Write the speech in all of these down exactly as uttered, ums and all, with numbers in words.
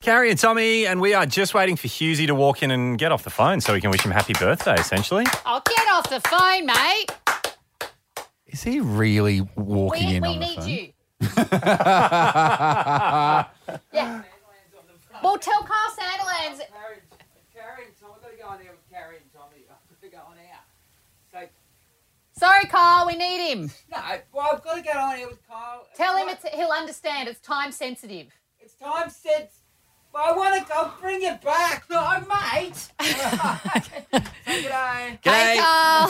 Carrie and Tommy, and we are just waiting for Hughesy to walk in and get off the phone so we can wish him happy birthday, essentially. Oh, get off the phone, mate. Is he really walking We, in we on the need phone? you. Yeah. Well, tell Carl Sandilands. Carrie and Tom, I've got to go on there with Carrie and Tommy. I've got to go on out. So, Sorry, Carl, we need him. no, well, I've got to get on here with Carl. Tell him it's, he'll understand. It's time sensitive. It's time since. But I want to go bring it back. No, mate. Say g'day. Hey, Carl.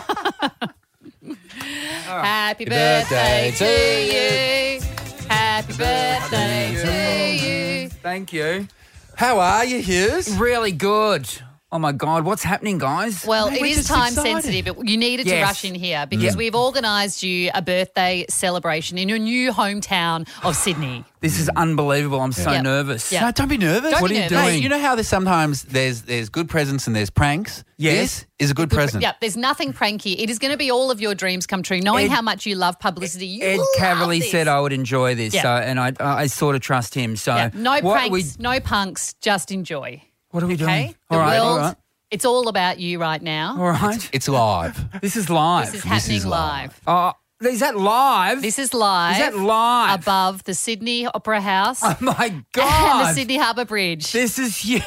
Happy birthday, to you. Happy birthday to you. Thank you. How are you, Hughes? Really good. Oh, my God. What's happening, guys? Well, Mate, it we're is just time excited. sensitive. You needed to Yes. rush in here because Yeah. we've organised you a birthday celebration in your new hometown of Sydney. This is unbelievable. I'm so Yeah. nervous. Yeah. No, don't be nervous. Don't What be are you nervous. doing? Hey, you know how there's sometimes there's there's good presents and there's pranks? Yes. This is a good present. Yeah, there's nothing pranky. It is going to be all of your dreams come true. Knowing Ed- how much you love publicity, you Ed love Caverly this. said I would enjoy this, Yeah. so and I I sort of trust him. So Yeah, no what pranks, Are we, no punks, just enjoy. what are we Okay? doing? The All right, world, all right, it's all about you right now. all right. It's live. This is live. This is happening is live. live. Oh, is that live? This is live. Is that live? Above the Sydney Opera House Oh my and the God! Sydney Harbour Bridge. This is huge.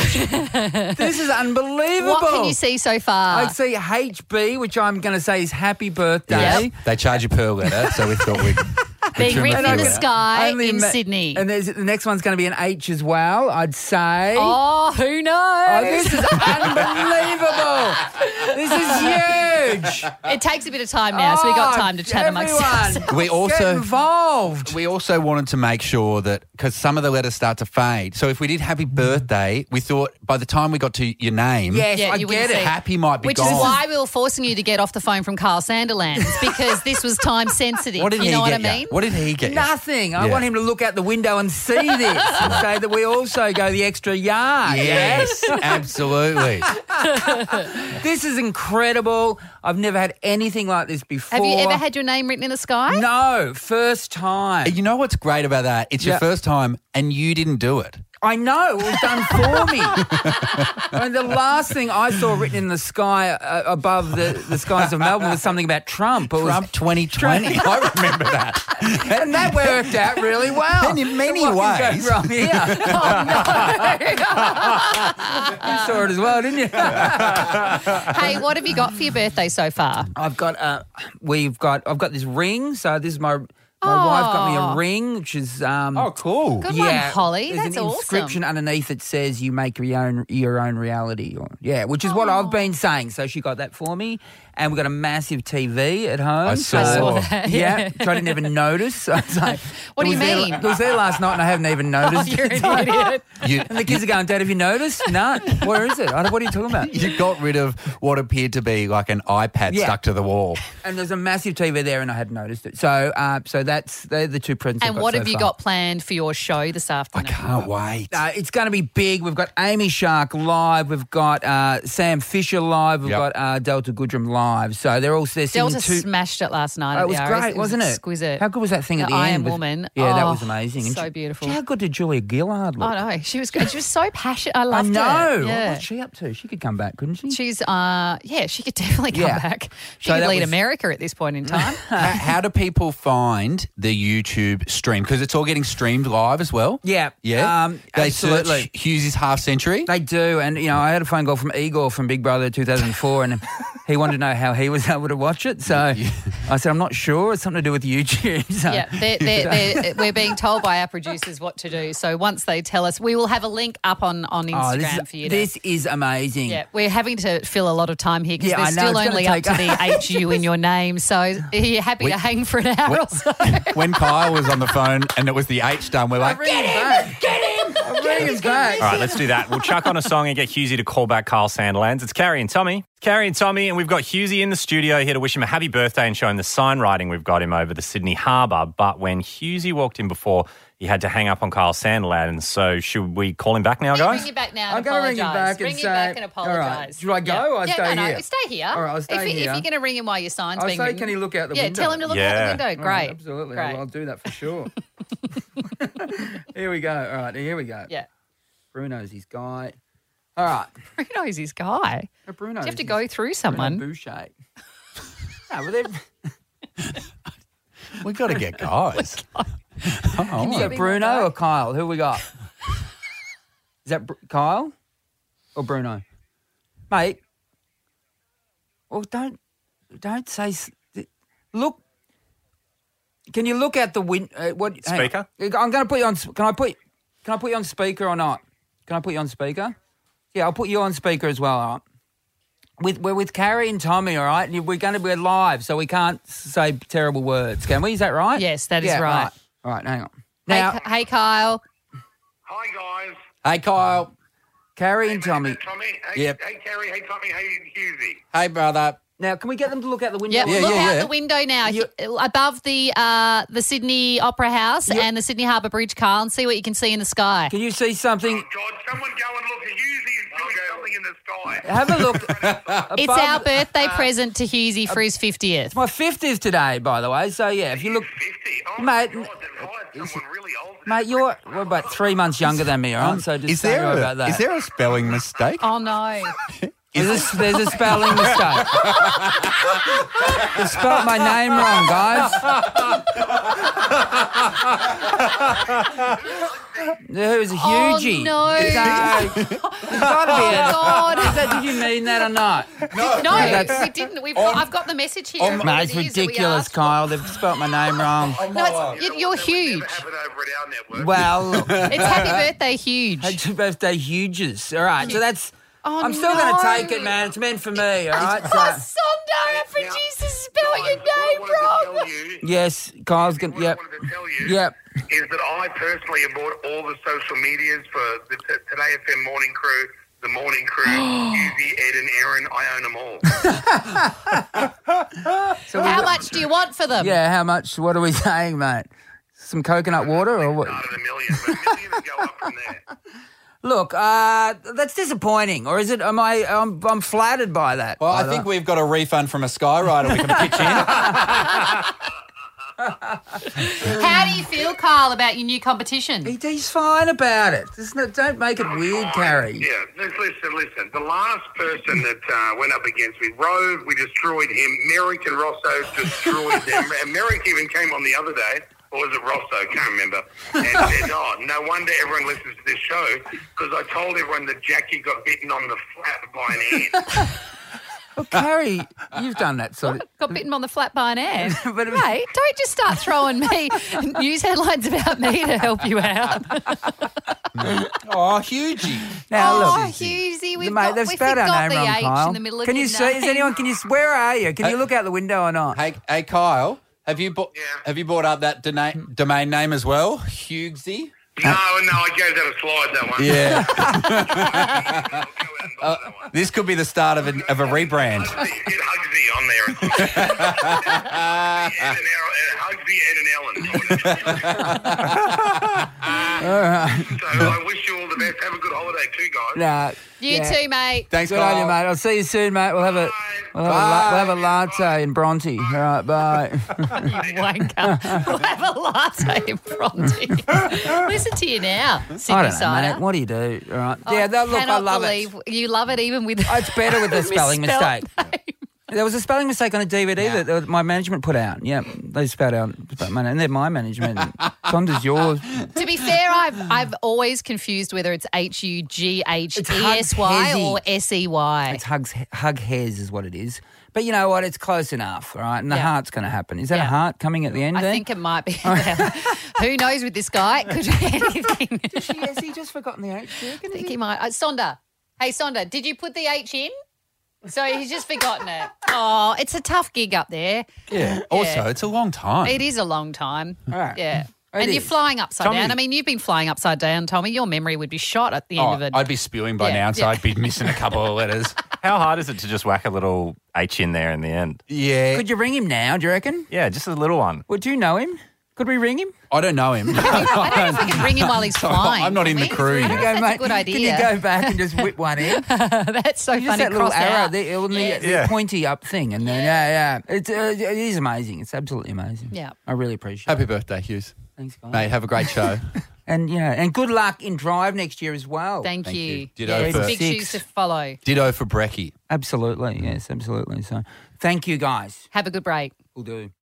This is unbelievable. What can you see so far? I see H B, which I'm going to say is happy birthday. Yep. They charge you per letter, so we thought we'd Being trim written a in few the out. sky Only in ima- Sydney. And there's, the next one's going to be an H as well, I'd say. Oh, who knows? Oh, this is unbelievable. This is huge. It takes a bit of time now, so we got time to chat amongst everyone, ourselves. We Get also involved. we also wanted to make sure that because some of the letters start to fade. So if we did happy birthday, we thought by the time we got to your name, Yes, Yeah, I you get wouldn't it. see. happy might be Which gone. is why we were forcing you to get off the phone from Carl Sandilands because this was time sensitive. What did you he know what I get ya? mean? What did he get? ya? Nothing. I Yeah. want him to look out the window and see this and say that we also go the extra yard. Yes, absolutely. This is incredible. I've never had anything like this before. Have you ever had your name written in the sky? No, first time. You know what's great about that? It's Yeah. your first time and you didn't do it. I know, it was done for me. I mean, the last thing I saw written in the sky uh, above the, the skies of Melbourne was something about Trump. It Trump was, twenty twenty. I remember that. and that worked out really well. And in many So what can ways. go wrong here? You saw it as well, didn't you? Hey, what have you got for your birthday so far? I've got uh, we've got I've got this ring. So this is my my Oh. wife got me a ring, which is um, Oh, cool. Good one, Holly. There's That's an awesome. inscription underneath that says you make your own your own reality. Or, yeah, which is what I've been saying. So she got that for me, and we've got a massive T V at home. I so, saw. I saw that, Yeah, yeah. which I didn't even notice. So it's like, What it do you was there- mean? It was there last night, and I haven't even Oh, noticed. you're It's an like- idiot. You, And the kids are going, Dad, have you noticed? No. Where is it? I don't, what are you talking about? you got rid of what appeared to be like an iPad Yeah. stuck to the wall. And there's a massive T V there, and I hadn't noticed it. So, uh, so that's they're the two presents. I've And got what so have you far. got planned for your show this I afternoon? can't wait. Uh, it's going to be big. We've got Amy Shark live. We've got uh, Sam Fisher live. We've Yep. got uh, Delta Goodrum live. So they're all they're singing Delta two. smashed it last night. Oh, at it was the Aris. great, wasn't it? Exquisite. How good was that thing at The the I end? Am with- Woman. Yeah, that Oh, was amazing. And so she- beautiful. How good did Julia Gillard look? Oh no, she was great. She was so passionate. I I loved know. it. Yeah. What's she up to? She could come back, couldn't she? She's, uh, yeah, she could definitely come Yeah. back. She So could that lead was- America at this point in time. how, how do people find the YouTube stream? Because it's all getting streamed live as well. Yeah. Yeah. Um, they absolutely. search Hughes' half century. They do, and you know, I had a phone call from Igor from Big Brother two thousand four, and he wanted to know how he was able to watch it. So I said, I'm not sure. It's something to do with YouTube. So. Yeah, they're, they're, they're, we're being told by our producers what to do. So once they tell us, we will have a link up on, on Instagram Oh, this is, for you. To, this is amazing. yeah, we're having to fill a lot of time here because Yeah, I there's know, still it's gonna only up to take- the H U in your name. So are you happy We- to hang for an hour or so? When Kyle was on the phone and it was the H done, we're like, Bring him back. Get him. Bring him back. All right, let's do that. We'll chuck on a song and get Hughesy to call back Carl Sandilands. It's Carrie and Tommy. It's Carrie and Tommy, and we've got Hughesy in the studio here to wish him a happy birthday and show him the sign writing we've got him over the Sydney Harbour. But when Hughesy walked in before, he had to hang up on Carl Sandilands. So should we call him back now, Bring guys? him back now I'm and going to ring apologise. him back Bring and him say, back and all right, apologise. do I go Yeah. or I yeah, stay no, here? No, stay here. All right, I'll stay if, you- here. If you're going to ring him while your sign's I'll being say, written. can he look out the yeah, window? tell him to look Yeah. out the window. All right, Great. absolutely. Great. I'll, I'll do that for sure. Here we go. All right, here we go. Yeah. Bruno's his guy. All right. Bruno's his guy. Uh, Bruno's Do you have to his- go through someone? Bruno Boucher. no, but they're... We got to get guys. Oh, Is that Bruno or Kyle? Who we got? Is that Br- Kyle or Bruno? Mate, well, don't don't say. s- Look, can you look out the window? Uh, what hang on. Speaker? I'm going to put you on. s- Can I put? Can I put you on speaker or not? Can I put you on speaker? Yeah, I'll put you on speaker as well. All right. With, we're with Carrie and Tommy, all right? And we're going to be live, so we can't say terrible words, can we? Is that right? Yes, that is Yeah, right. All right, hang on. Hey, Now, K- hey, Kyle. Hi guys. Hey, Kyle. Carrie and Tommy. Hey, Tommy. Hey, Yep. hey Carrie. Hey Tommy. Hey Husey. Hey, brother. Now, can we get them to look out the window? Yep, Yeah, look yeah, out yeah. the window now, You- He- above the uh, the Sydney Opera House You- and the Sydney Harbour Bridge, Carl, and see what you can see in the sky. Can you see something? Oh God! Someone go and look. Husey is doing something in the sky. Have a look. It's above- our birthday present to Husey for his fiftieth. It's my fiftieth today, by the way. So, yeah, if you look... Fifty. Oh Mate, my God! They've hired someone really old. Mate, you're well, about three months younger than me, all right? So just Is don't there worry a, about that. is there a spelling mistake? Oh, no. There's a, there's a spelling mistake. They spelled my name wrong, guys. Who's a hugie? Oh, no. It's got to be Oh, a... God. Is that, did you mean that or not? No, that's- we didn't. We've got, I've got the message here. of what Mate, it's it is that we ridiculous, asked for. Kyle. They've spelt my name wrong. No, it's, you- you're huge. Have it over at our network. Well, look, It's happy birthday, huge. happy birthday, huges. All right, so that's... Oh, I'm still going to no. take it, man. It's meant for me, all right? Oh, So, Sonda, our producer spelled your Guys, name what I wanted to wrong. tell you, yes, Kyle's going what to... Yep, I wanted to tell you yep. is that I personally have bought all the social medias for the t- Today F M Morning Crew, the Morning Crew, Husey, Ed and Aaron. I own them all. So How we- much do you want for them? Yeah, how much? What are we saying, mate? Some coconut water or what? Started a million, but a million will go up from there. Look, uh, that's disappointing, or is it? Am I? I'm, I'm flattered by that. Well, I by think that. we've got a refund from a Skyrider we can pitch in. How do you feel, Carl, about your new competition? He- he's fine about it. Just no- don't make it weird, Fine. Carrie. Yeah, let's listen, listen. The last person that uh, went up against me, Rove, we destroyed him. Merrick and Rosso destroyed them. And Merrick even came on the other day. Or was it Rosso? Can't remember. And said, oh, no wonder everyone listens to this show because I told everyone that Jackie got bitten on the flat by an ant. Well, Carrie, you've done that sort of. Got bitten on the flat by an ant. But it was- Mate, don't just start throwing me news headlines about me to help you out. Oh, hugie. Now oh, look, Husey, we've mate, got, they've we spelled our forgot name the wrong, H Kyle. in the middle of Can you your see? Is name. anyone? Can you? Where are you? Can you look out the window or not? Hey, hey, Kyle. Have you bought? Yeah. Have you bought up that dona- domain name as well, Hughesy? No, no, I gave that a slide, that one. Yeah. I'll go out and buy that one. This could be the start of a, of a rebrand. Get Hugsy on there. Ed and Aaron, Hugsy, Ed and Ellen. All right. So I wish you all the best. Have a good holiday too, guys. Nah, You yeah. too, mate. Thanks, Good on you, Kyle. mate. I'll see you soon, mate. We'll have a Bye. we'll have, a, la- we'll have a Bye. latte in Bronte. All right, bye. You wanker. We'll have a latte in Bronte. Listen to you now, Sydney I don't know, Cider. mate. What do you do? All right. I Yeah, that, look, I cannot love believe it. you love it even with Oh, it's better with the spelling misspelled mistake. name. There was a spelling mistake on a D V D that uh, my management put out. Yeah, they spelled out, spelled my name. And they're my management. Sonda's yours. To be fair, I've I've always confused whether it's H U G H E S Y It's or S E Y. It's hugs, hug hairs is what it is. But you know what? It's close enough, all right? And the Yeah. heart's going to happen. Is that Yeah. a heart coming at the end I there? think it might be. Who knows with this guy? It could be anything. I Has he just forgotten the H? think he might. Uh, Sonda. Hey, Sonda, did you put the H in? So he's just forgotten it. Oh, it's a tough gig up there. Yeah. Also, it's a long time. It is a long time. All right. Yeah. It and you're is. flying upside Tommy- down. I mean, you've been flying upside down, Tommy. Your memory would be shot at the end Oh, of it. I'd be spewing by Yeah, now, so yeah. I'd be missing a couple of letters. How hard is it to just whack a little H in there in the end? Yeah. Could you ring him now, do you reckon? Yeah, just a little one. Would you know him? Could we ring him? I don't know him. I don't know if we can ring him while he's flying. I'm not in can the we? crew I don't yet. know if that's mate, a good Can idea. you go back and just whip one in? That's so Just funny. that little cross arrow, out. the, on the, Yes. the Yeah. pointy up thing, and then yeah, yeah, it's uh, it is amazing. It's absolutely amazing. Yeah. I really appreciate. Happy birthday, Hughes. it. Thanks, guys. Mate, have a great show. And, you know, and good luck in Drive next year as well. Thank, Thank you. you. Ditto Yeah, it's for- big Six. shoes to follow. Ditto for Brecky. Absolutely. Yes, absolutely. So thank you, guys. Have a good break. We'll do.